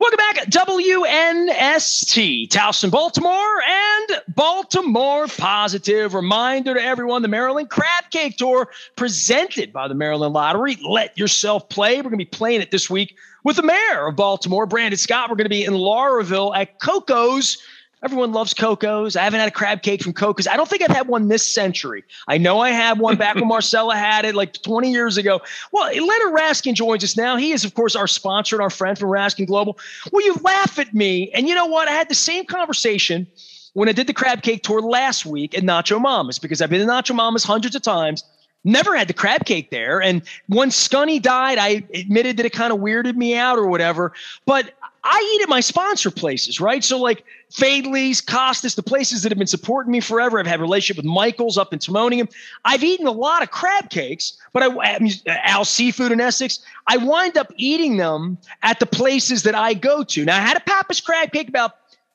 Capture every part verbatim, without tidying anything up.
Welcome back, W N S T, Towson, Baltimore, and Baltimore Positive. Reminder to everyone, the Maryland Crab Cake Tour presented by the Maryland Lottery. Let yourself play. We're going to be playing it this week with the mayor of Baltimore, Brandon Scott. We're going to be in Lauraville at Coco's. Everyone loves Coco's. I haven't had a crab cake from Coco's. I don't think I've had one this century. I know I had one back when Marcella had it like twenty years ago. Well, Leonard Raskin joins us now. He is, of course, our sponsor and our friend from Raskin Global. Well, you laugh at me. And you know what? I had the same conversation when I did the crab cake tour last week at Nacho Mama's, because I've been to Nacho Mama's hundreds of times. Never had the crab cake there. And when Scunny died, I admitted that it kind of weirded me out or whatever. But I eat at my sponsor places, right? So like Fadley's, Costas, the places that have been supporting me forever. I've had a relationship with Michael's up in Timonium. I've eaten a lot of crab cakes, but I, Al Seafood in Essex, I wind up eating them at the places that I go to. Now, I had a Pappas crab cake about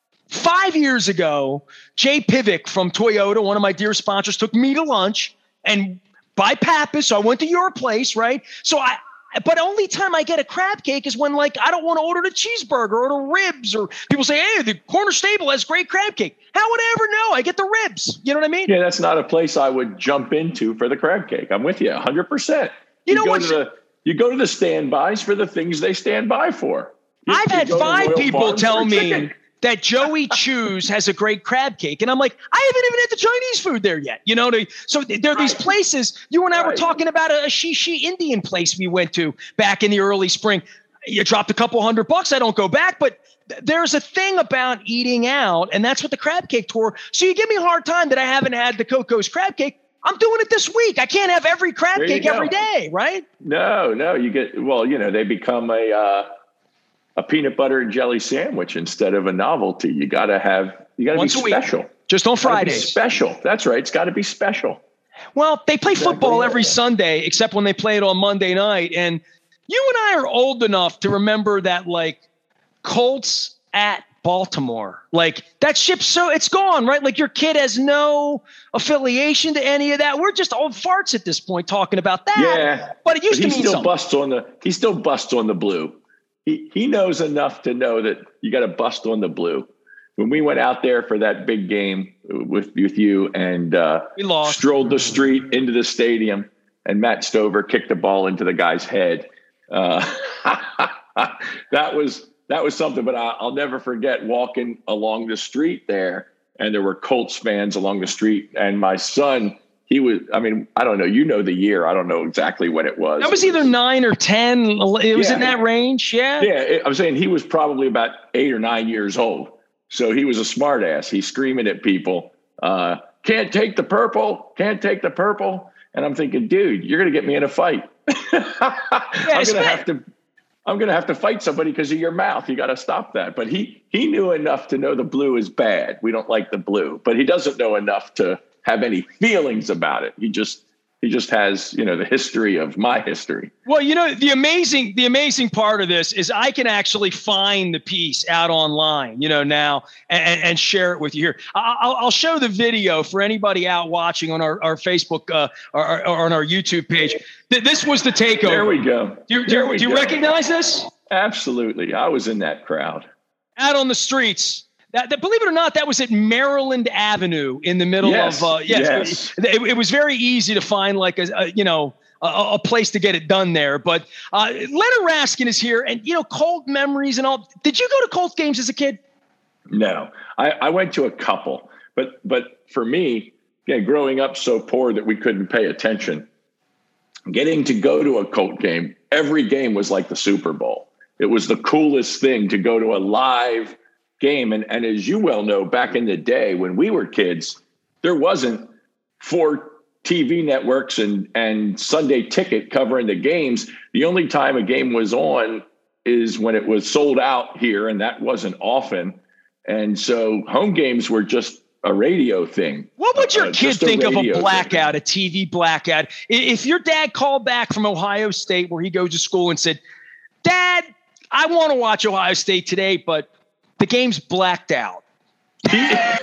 five years ago. Jay Pivick from Toyota, one of my dear sponsors, took me to lunch and by Pappas. So I went to your place, right? So I, But only time I get a crab cake is when, like, I don't want to order the cheeseburger or the ribs, or people say, hey, the Corner Stable has great crab cake. How would I ever know? I get the ribs. You know what I mean? Yeah, that's not a place I would jump into for the crab cake. I'm with you one hundred percent. You, you know what? The, you go to the standbys for the things they stand by for. You, I've you had five people tell me chicken. that Joey Choo's has a great crab cake. And I'm like, I haven't even had the Chinese food there yet. You know, they, so there are these places. You and I right. were talking about a, a Shishi Indian place we went to back in the early spring. You dropped a couple hundred bucks. I don't go back, but th- there's a thing about eating out, and that's what the crab cake tour. So you give me a hard time that I haven't had the Coco's crab cake. I'm doing it this week. I can't have every crab there cake every day, right? No, no. You get, well, you know, they become a, uh, a peanut butter and jelly sandwich instead of a novelty. You got to have, you got to be special. Week. Just on Fridays. Special. That's right. It's got to be special. Well, they play exactly. football every Sunday, except when they play it on Monday night. And you and I are old enough to remember that, like, Colts at Baltimore, like that ship's so it's gone, right? Like your kid has no affiliation to any of that. We're just old farts at this point talking about that. Yeah. But it used but to mean still something. busts on the, he still busts on the blue. He he knows enough to know that you got to bust on the blue. When we went out there for that big game with, with you and uh, we lost. Strolled the street into the stadium, and Matt Stover kicked the ball into the guy's head. Uh, that was that was something, but I, I'll never forget walking along the street there, and there were Colts fans along the street, and my son, he was, I mean, I don't know, you know the year, I don't know exactly what it was. That was either nine or ten. It was yeah. in that range, yeah? Yeah, it, I'm saying he was probably about eight or nine years old. So he was a smart ass. He's screaming at people, uh, can't take the purple, can't take the purple. And I'm thinking, dude, you're going to get me in a fight. yeah, I'm going to have to, I'm going to have to fight somebody because of your mouth. You got to stop that. But he, he knew enough to know the blue is bad. We don't like the blue, but he doesn't know enough to have any feelings about it. He just, he just has, you know, the history of my history. Well, you know, the amazing, the amazing part of this is I can actually find the piece out online, you know, now and, and share it with you here. I'll, I'll show the video for anybody out watching on our, our Facebook uh, or, or on our YouTube page. This was the takeover. There we go. Do you, do you, do you recognize this? Absolutely. I was in that crowd. Out on the streets. That, that, believe it or not, that was at Maryland Avenue in the middle yes, of, uh, yes, yes. It, it, it was very easy to find like a, a you know, a, a place to get it done there. But uh, Leonard Raskin is here and, you know, Colt memories and all. Did you go to Colt games as a kid? No, I, I went to a couple, but, but for me, yeah, growing up so poor that we couldn't pay attention, getting to go to a Colt game, every game was like the Super Bowl. It was the coolest thing to go to a live game. And, and as you well know, back in the day when we were kids, there wasn't four T V networks and, and Sunday Ticket covering the games. The only time a game was on is when it was sold out here, and that wasn't often. And so home games were just a radio thing. What would your uh, kid think of a blackout, thing. a T V blackout? If your dad called back from Ohio State where he goes to school and said, Dad, I want to watch Ohio State today, but the game's blacked out. Can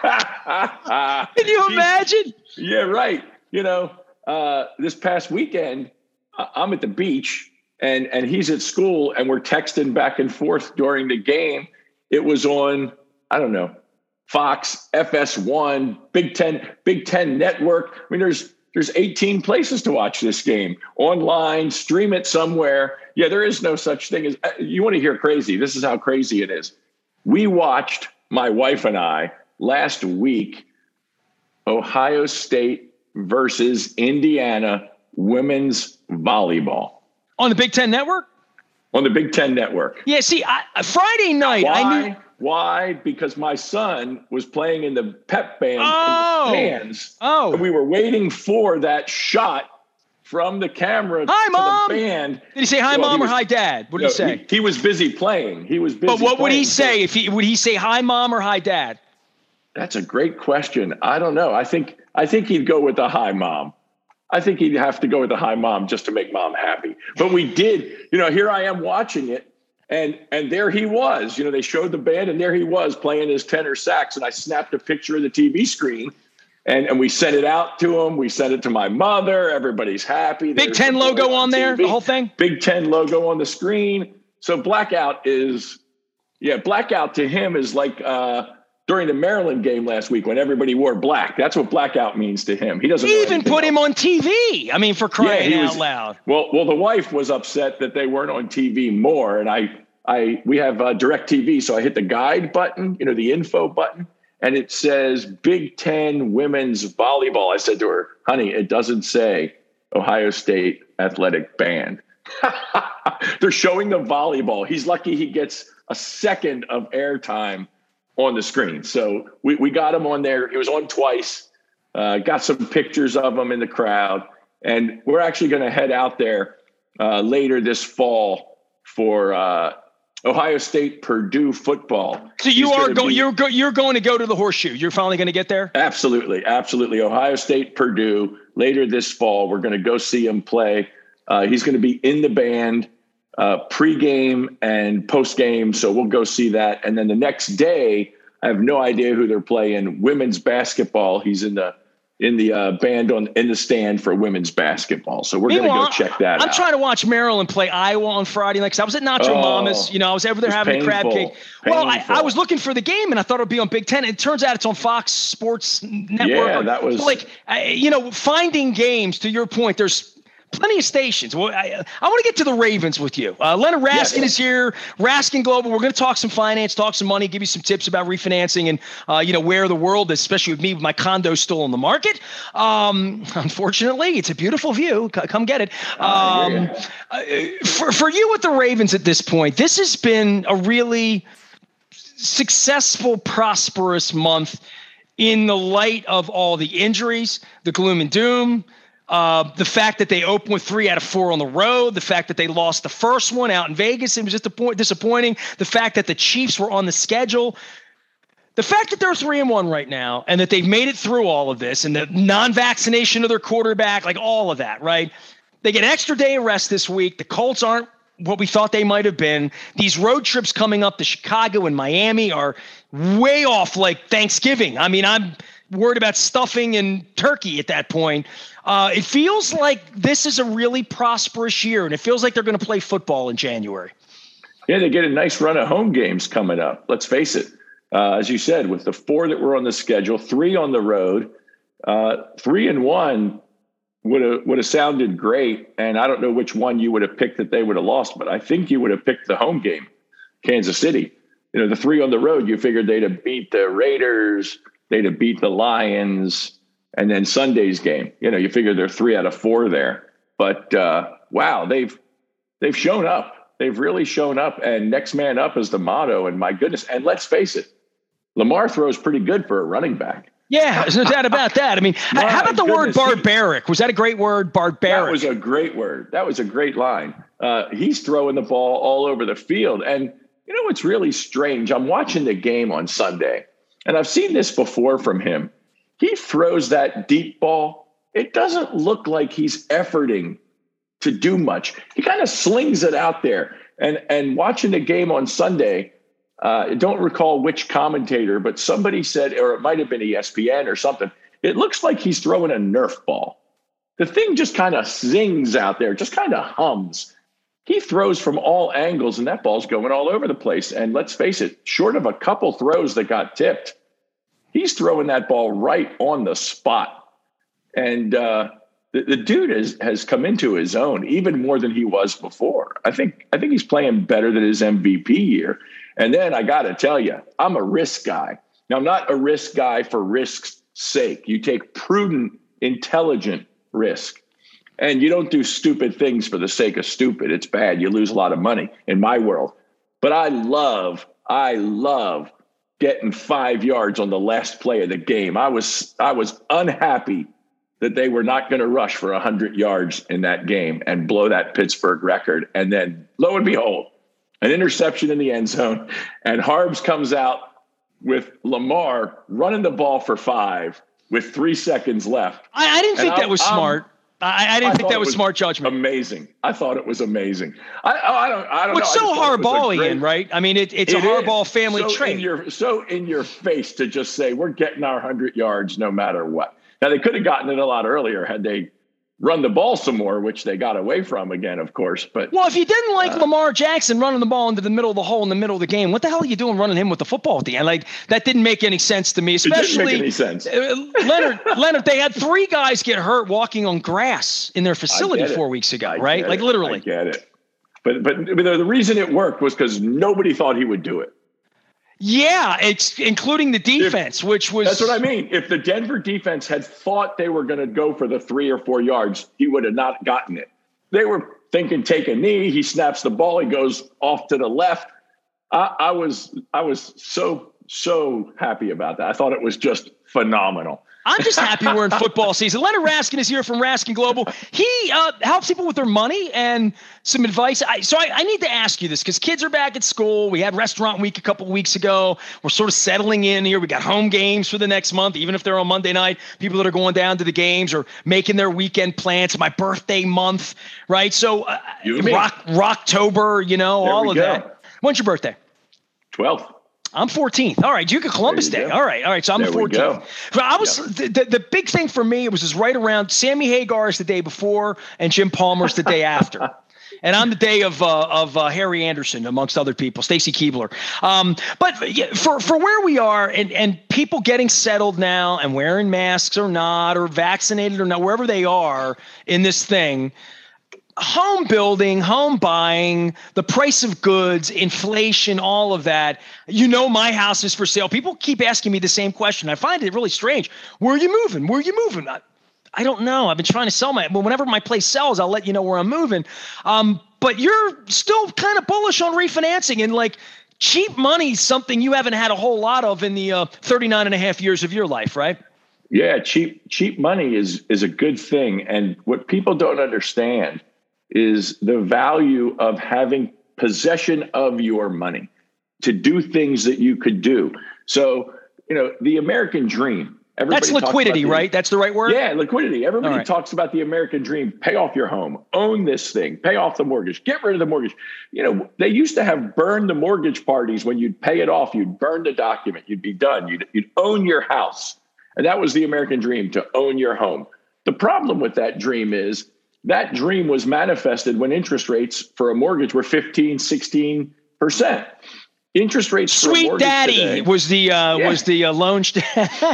you imagine? Yeah, right. You know, uh, this past weekend, I'm at the beach and and he's at school, and we're texting back and forth during the game. It was on, I don't know, Fox, F S one, Big Ten, Big Ten Network. I mean, there's there's eighteen places to watch this game online, stream it somewhere. Yeah, there is no such thing as, you want to hear crazy. This is how crazy it is. We watched, my wife and I, last week, Ohio State versus Indiana women's volleyball. On the Big Ten Network? On the Big Ten Network. Yeah, see, I, Friday night, Why? I knew. Why? Because my son was playing in the pep band Oh. in the stands. Oh. And we were waiting for that shot from the camera Hi, to Mom. the band. Did he say hi, Well, Mom, he or was- hi, Dad? What did No, he say? He, he was busy playing. He was busy But what would he playing. So say? If he would he say hi, Mom, or hi, Dad? that's a great question. I don't know. I think I think he'd go with the hi, Mom. I think he'd have to go with the hi, Mom, just to make Mom happy. But we did, you know, here I am watching it, and and there he was. You know, they showed the band, and there he was playing his tenor sax, and I snapped a picture of the T V screen, and, and we sent it out to him. We sent it to my mother. Everybody's happy. Big There's Ten the logo boy on there, T V. the whole thing? Big Ten logo on the screen. So blackout is, yeah, blackout to him is like uh, during the Maryland game last week when everybody wore black. That's what blackout means to him. He doesn't know He even anything put him else. on T V. I mean, for crying he out was- loud. Well, well, the wife was upset that they weren't on T V more, and I, I, we have uh, Direct T V, so I hit the guide button, you know, the info button, and it says Big Ten women's volleyball. I said to her, "Honey, it doesn't say Ohio State athletic band." They're showing the volleyball. He's lucky he gets a second of airtime on the screen. So we, we got him on there. He was on twice. Uh, got some pictures of him in the crowd, and we're actually going to head out there uh, later this fall for uh, Ohio State Purdue football. So you He's are gonna going. be- You're go, you're going to go to the Horseshoe. You're finally going to get there. Absolutely, absolutely. Ohio State Purdue later this fall. We're going to go see him play. Uh, he's going to be in the band uh, pregame and postgame, so we'll go see that. And then the next day, I have no idea who they're playing. Women's basketball. He's in the in the uh, band on in the stand for women's basketball. So we're going to go Meanwhile, check that I'm out. trying to watch Maryland play Network on Friday night because I was at Nacho Oh, Mama's. You know, I was over there it's having a crab painful. cake. Well, I, Painful. I was looking for the game and I thought it would be on Big Ten. It turns out it's on Fox Sports Network. Yeah, that was- like, I, you know, finding games. To your point, there's plenty of stations. Well, I, I want to get to the Ravens with you. Uh, Leonard Raskin Yes. is here. Raskin Global. We're going to talk some finance, talk some money, give you some tips about refinancing and, uh, you know, where the world is, especially with me, with my condo still on the market. Um, unfortunately, it's a beautiful view. C- come get it. I hear Um, ya. uh, for, for you with the Ravens at this point, this has been a really successful, prosperous month in the light of all the injuries, the gloom and doom, uh, the fact that they opened with three out of four on the road, the fact that they lost the first one out in Vegas, it was just a point disappointing. The fact that the Chiefs were on the schedule, the fact that they're three and one right now, and that they've made it through all of this, and the non-vaccination of their quarterback, like all of that, right? They get an extra day of rest this week. The Colts aren't what we thought they might have been. These road trips coming up to Chicago and Miami are way off like Thanksgiving. I mean, I'm worried about stuffing and turkey at that point. Uh, it feels like this is a really prosperous year, and it feels like they're going to play football in January. Yeah, they get a nice run of home games coming up. Let's face it. Uh, as you said, with the four that were on the schedule, three on the road, uh, three and one would have would have sounded great. And I don't know which one you would have picked that they would have lost, but I think you would have picked the home game, Kansas City. You know, the three on the road, you figured they'd have beat the Raiders, they'd have beat the Lions, and then Sunday's game. You know, you figure they're three out of four there. But uh, wow, they've they've shown up. They've really shown up. And next man up is the motto. And my goodness, and let's face it, Lamar throws pretty good for a running back. Yeah, there's no doubt about that. I mean, My how about the word goodness, he- barbaric? Was that a great word, barbaric? That was a great word. That was a great line. Uh, he's throwing the ball all over the field. And you know what's really strange? I'm watching the game on Sunday, and I've seen this before from him. He throws that deep ball. It doesn't look like he's efforting to do much. He kind of slings it out there. And, and watching the game on Sunday, uh, I don't recall which commentator, but somebody said, or it might have been E S P N or something, it looks like he's throwing a Nerf ball. The thing just kind of zings out there, just kind of hums. he throws from all angles, and that ball's going all over the place. And let's face it, short of a couple throws that got tipped, he's throwing that ball right on the spot. And uh, the, the dude is, has come into his own even more than he was before. I think I think he's playing better than his M V P year. And then I got to tell you, I'm a risk guy. Now, I'm not a risk guy for risk's sake. You take prudent, intelligent risk. And you don't do stupid things for the sake of stupid. It's bad. You lose a lot of money in my world. But I love, I love getting five yards on the last play of the game. I was, I was unhappy that they were not going to rush for one hundred yards in that game and blow that Pittsburgh record. And then, lo and behold, an interception in the end zone. And Harbs comes out with Lamar running the ball for five with three seconds left. I, I didn't think and that was I'm, smart. I, I didn't I think that was, was smart judgment. Amazing. I thought it was amazing. I, I don't. I don't What's know. so Harbaulian, right? I mean, it, it's it a Harbaugh is. family so trait. In your, so in your face to just say we're getting our hundred yards no matter what. Now they could have gotten it a lot earlier had they run the ball some more, which they got away from again, of course. But well, if you didn't like uh, Lamar Jackson running the ball into the middle of the hole in the middle of the game, what the hell are you doing running him with the football at the end? Like that didn't make any sense to me. Especially it didn't make any sense. Uh, Leonard, Leonard, they had three guys get hurt walking on grass in their facility four weeks ago, I right? Like it. literally. I get it. But but the reason it worked was because nobody thought he would do it. Yeah, it's including the defense, if, which was. That's what I mean. If the Denver defense had thought they were going to go for the three or four yards, he would have not gotten it. They were thinking, take a knee. He snaps the ball. He goes off to the left. I, I was I was so, so happy about that. I thought it was just phenomenal. I'm just happy we're in football season. Leonard Raskin is here from Raskin Global. He uh, helps people with their money and some advice. I, so I, I need to ask you this because kids are back at school. We had restaurant week a couple of weeks ago. We're sort of settling in here. We got home games for the next month, even if they're on Monday night. People that are going down to the games or making their weekend plans. My birthday month, right? So uh, rock, Rocktober, you know, there all of go. that. When's your birthday? twelfth. I'm fourteenth. All right. You could Columbus Day. All right. All right. So I'm there the fourteenth. I was yep. the, the, the big thing for me, it was just right around Sammy Hagar is the day before and Jim Palmer's the day after. And I'm the day of uh, of uh, Harry Anderson, amongst other people, Stacy Keebler. Um, but for for where we are and, and people getting settled now and wearing masks or not, or vaccinated or not, wherever they are in this thing, home building, home buying, the price of goods, inflation, all of that. You know, my house is for sale. People keep asking me the same question. I find it really strange. Where are you moving? Where are you moving? I, I don't know. I've been trying to sell my, well, whenever my place sells, I'll let you know where I'm moving. Um, but you're still kind of bullish on refinancing, and like cheap money is something you haven't had a whole lot of in the uh, thirty-nine and a half years of your life, right? Yeah. Cheap, cheap money is, is a good thing. And what people don't understand is the value of having possession of your money to do things that you could do. So, you know, the American dream. That's liquidity, the, right? That's the right word? Yeah, liquidity. Everybody right. talks about the American dream. Pay off your home. Own this thing. Pay off the mortgage. Get rid of the mortgage. You know, they used to have burn the mortgage parties. When you'd pay it off, you'd burn the document. You'd be done. You'd, you'd own your house. And that was the American dream, to own your home. The problem with that dream is that dream was manifested when interest rates for a mortgage were fifteen, sixteen percent. Interest rates for Sweet a mortgage Daddy today, was the uh, yeah. was the uh, loan. St-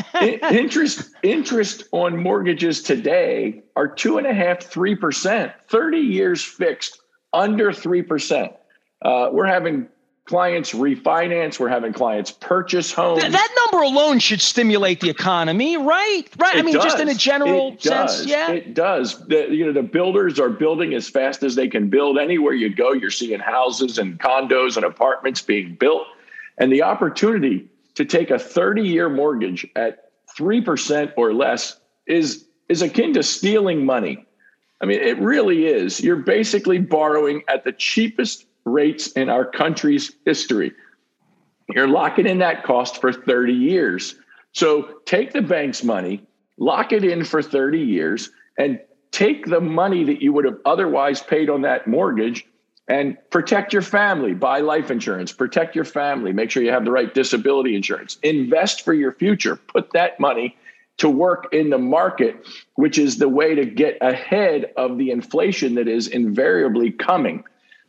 interest interest on mortgages today are two and a half, three percent. Thirty years fixed, under three percent. Uh, we're having clients refinance. We're having clients purchase homes. Th- that number alone should stimulate the economy, right? Right. It I mean, does. just in a general it sense. Does. Yeah, it does. The, you know, the builders are building as fast as they can build. Anywhere you go, you're seeing houses and condos and apartments being built. And the opportunity to take a thirty-year mortgage at three percent or less is, is akin to stealing money. I mean, it really is. You're basically borrowing at the cheapest rates in our country's history. You're locking in that cost for thirty years. So take the bank's money, lock it in for thirty years, and take the money that you would have otherwise paid on that mortgage and protect your family. Buy life insurance, protect your family, make sure you have the right disability insurance, invest for your future, put that money to work in the market, which is the way to get ahead of the inflation that is invariably coming.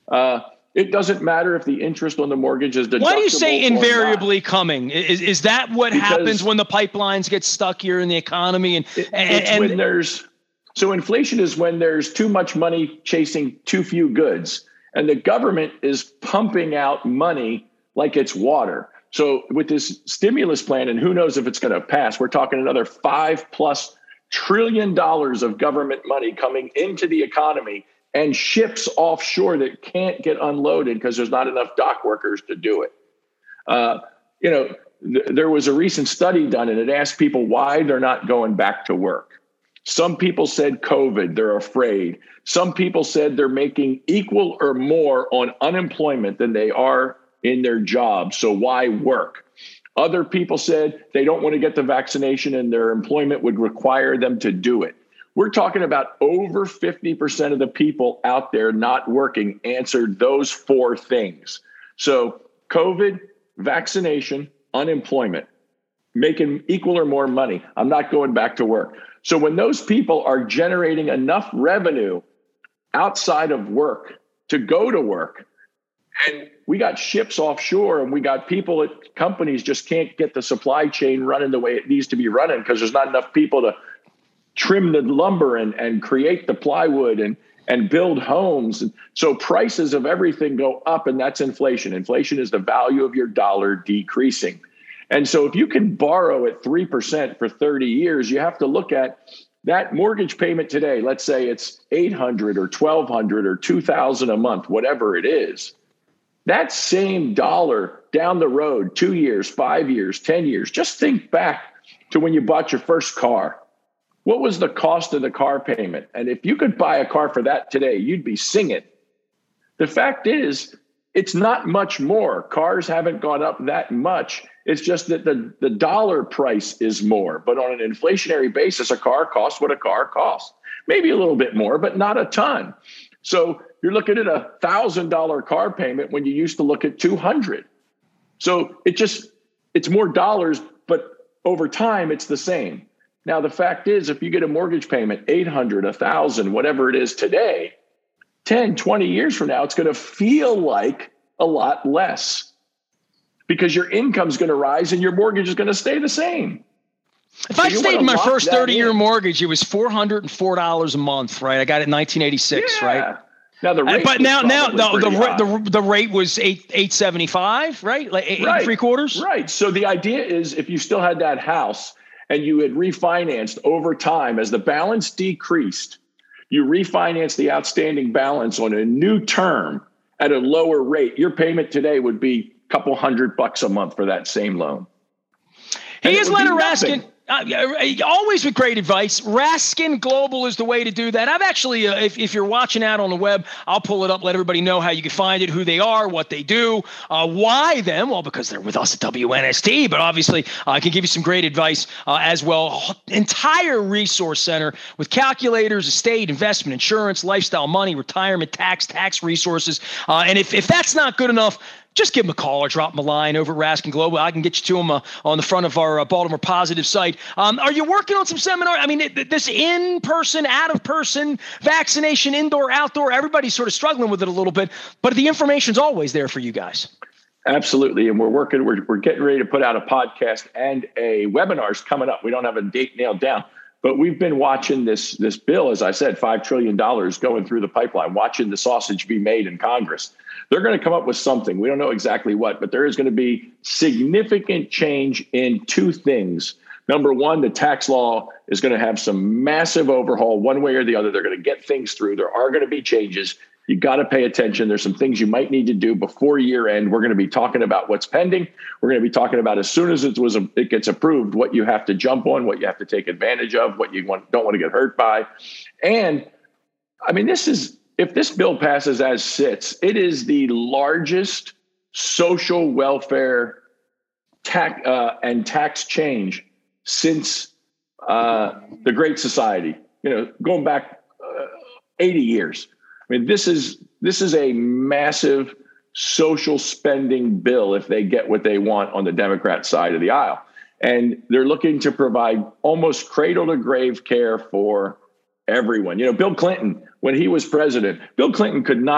Uh, it doesn't matter if the interest on the mortgage is deductible. Why do you say invariably not. coming? Is is that what Because happens when the pipelines get stuck here in the economy? And, it, and, it's and when there's so inflation is when there's too much money chasing too few goods, and the government is pumping out money like it's water. So with this stimulus plan, and who knows if it's going to pass, we're talking another five plus trillion dollars of government money coming into the economy, and ships offshore that can't get unloaded because there's not enough dock workers to do it. Uh, you know, th- there was a recent study done, and it asked people why they're not going back to work. Some people said COVID, they're afraid. Some people said they're making equal or more on unemployment than they are in their job. So why work? Other people said they don't want to get the vaccination and their employment would require them to do it. We're talking about over fifty percent of the people out there not working answered those four things. So COVID, vaccination, unemployment, making equal or more money. I'm not going back to work. So when those people are generating enough revenue outside of work to go to work, and we got ships offshore and we got people at companies just can't get the supply chain running the way it needs to be running because there's not enough people to trim the lumber and, and create the plywood and, and build homes. And so prices of everything go up, and that's inflation. Inflation is the value of your dollar decreasing. And so if you can borrow at three percent for thirty years, you have to look at that mortgage payment today. Let's say it's eight hundred or twelve hundred or two thousand a month, whatever it is. That same dollar down the road, two years, five years, ten years, just think back to when you bought your first car. What was the cost of the car payment? And if you could buy a car for that today, you'd be singing. The fact is, it's not much more. Cars haven't gone up that much. It's just that the, the dollar price is more. But on an inflationary basis, a car costs what a car costs. Maybe a little bit more, but not a ton. So you're looking at a one thousand dollars car payment when you used to look at two hundred. So it just, it's more dollars, but over time, it's the same. Now, the fact is, if you get a mortgage payment, eight hundred, one thousand, whatever it is today, ten, twenty years from now, it's going to feel like a lot less because your income's going to rise and your mortgage is going to stay the same. If so I stayed in my first thirty-year in. mortgage, it was four hundred four dollars a month, right? I got it in nineteen eighty-six, yeah. right? Now the rate, but now, now the the, high. the the rate was eight eight seventy five, right? Like eight, right. three quarters, right? So the idea is, if you still had that house and you had refinanced over time as the balance decreased, you refinance the outstanding balance on a new term at a lower rate. Your payment today would be a couple hundred bucks a month for that same loan. He is Leonard Raskin. Uh, always with great advice. Raskin Global is the way to do that. I've actually, uh, if, if you're watching out on the web, I'll pull it up, let everybody know how you can find it, who they are, what they do, uh, why them. Well, because they're with us at W N S T, but obviously uh, I can give you some great advice uh, as well. Entire resource center with calculators, estate, investment, insurance, lifestyle, money, retirement, tax, tax resources. Uh, and if, if that's not good enough, just give them a call or drop them a line over at Raskin Global. I can get you to them uh, on the front of our uh, Baltimore Positive site. Um, are you working on some seminar? I mean, it, this in-person, out-of-person, vaccination, indoor, outdoor, everybody's sort of struggling with it a little bit, but the information's always there for you guys. Absolutely. And we're working, we're, we're getting ready to put out a podcast and a webinar's coming up. We don't have a date nailed down, but we've been watching this, this bill, as I said, five trillion dollars going through the pipeline, watching the sausage be made in Congress. They're going to come up with something. We don't know exactly what, but there is going to be significant change in two things. Number one, the tax law is going to have some massive overhaul one way or the other. They're going to get things through. There are going to be changes. You got to pay attention. There's some things you might need to do before year end. We're going to be talking about what's pending. We're going to be talking about as soon as it was it gets approved, what you have to jump on, what you have to take advantage of, what you want, don't want to get hurt by. And I mean, this is, if this bill passes as sits, it is the largest social welfare tax uh, and tax change since uh, the Great Society. You know, going back uh, eighty years. I mean, this is this is a massive social spending bill if they get what they want on the Democrat side of the aisle, and they're looking to provide almost cradle to grave care for everyone. You know, Bill Clinton, when he was president, Bill Clinton could not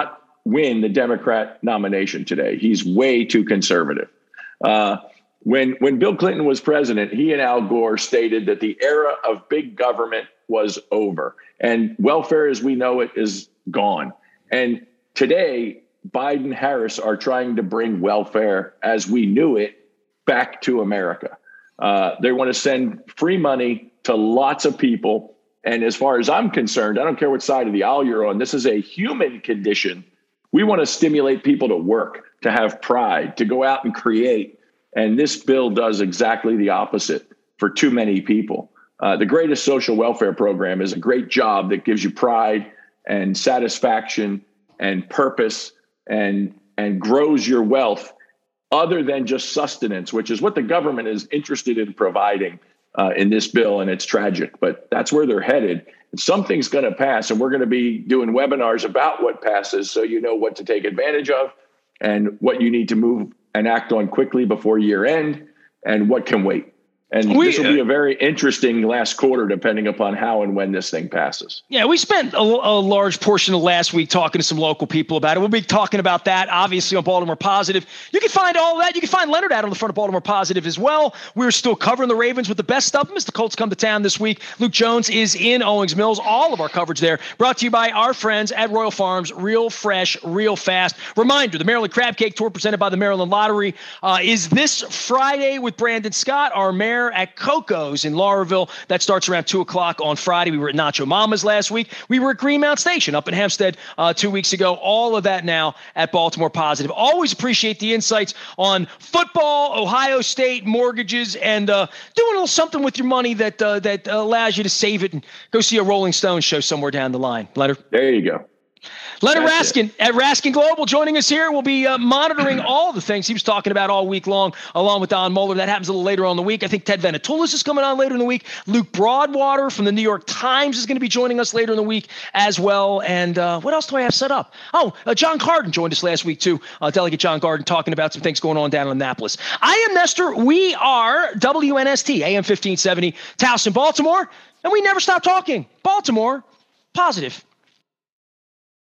win the Democrat nomination today. He's way too conservative. Uh, when when Bill Clinton was president, he and Al Gore stated that the era of big government was over and welfare as we know it is gone. And today, Biden, Harris are trying to bring welfare as we knew it back to America. Uh, they want to send free money to lots of people. And as far as I'm concerned, I don't care what side of the aisle you're on. This is a human condition. We want to stimulate people to work, to have pride, to go out and create. And this bill does exactly the opposite for too many people. Uh, the greatest social welfare program is a great job that gives you pride and satisfaction and purpose and and grows your wealth other than just sustenance, which is what the government is interested in providing uh, in this bill. And it's tragic, but that's where they're headed. And something's going to pass, and we're going to be doing webinars about what passes so you know what to take advantage of and what you need to move and act on quickly before year end and what can wait. And we, this will be a very interesting last quarter, depending upon how and when this thing passes. Yeah, we spent a, a large portion of last week talking to some local people about it. We'll be talking about that, obviously, on Baltimore Positive. You can find all that. You can find Leonard out on the front of Baltimore Positive as well. We're still covering the Ravens with the best stuff. Mister Colts come to town this week. Luke Jones is in Owings Mills. All of our coverage there brought to you by our friends at Royal Farms. Real fresh, real fast. Reminder, the Maryland Crab Cake Tour presented by the Maryland Lottery uh, is this Friday with Brandon Scott, our mayor, at Coco's in Lauraville. That starts around two o'clock on Friday. We were at Nacho Mama's last week. We were at Greenmount Station up in Hempstead uh, two weeks ago. All of that now at Baltimore Positive. Always appreciate the insights on football, Ohio State, mortgages, and uh, doing a little something with your money that uh, that allows you to save it and go see a Rolling Stones show somewhere down the line. Leonard? There you go. Leonard That's Raskin it. at Raskin Global joining us here. We'll be uh, monitoring all the things he was talking about all week long, along with Don Moeller. That happens a little later on in the week. I think Ted Venetoulis is coming on later in the week. Luke Broadwater from the New York Times is going to be joining us later in the week as well. And uh, what else do I have set up? Oh, uh, John Carden joined us last week too. Uh, Delegate John Carden talking about some things going on down in Annapolis. I am Nestor. We are W N S T, A M fifteen seventy, Towson, Baltimore. And we never stop talking. Baltimore Positive.